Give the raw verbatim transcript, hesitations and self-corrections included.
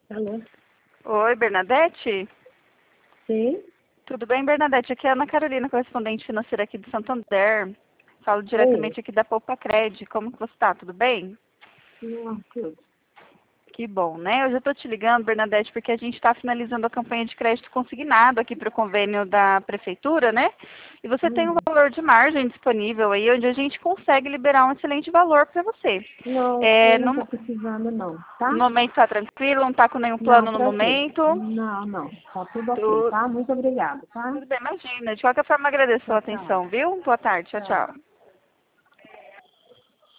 Alô? Oi, Bernadette? Sim? Tudo bem, Bernadette? Aqui é a Ana Carolina, correspondente financeira aqui do Santander. Falo Oi? diretamente aqui da Poupa Cred. Como que você está? Tudo bem? Não, tudo. Que bom, né? Eu já estou te ligando, Bernadette, porque a gente está finalizando a campanha de crédito consignado aqui para o convênio da Prefeitura, né? E você tem um Hum. valor de margem disponível aí, onde a gente consegue liberar um excelente valor para você. Não, É, eu não no, estou precisando não, no tá? momento está tranquilo, não está com nenhum Não, plano no tranquilo. momento? Não, não. Tá tudo ok, Tu- tá? Muito obrigada, tá? Tudo bem, imagina. De qualquer forma, agradeço a Tchau, sua tchau. atenção, viu? Boa tarde. Tchau, Tchau. tchau.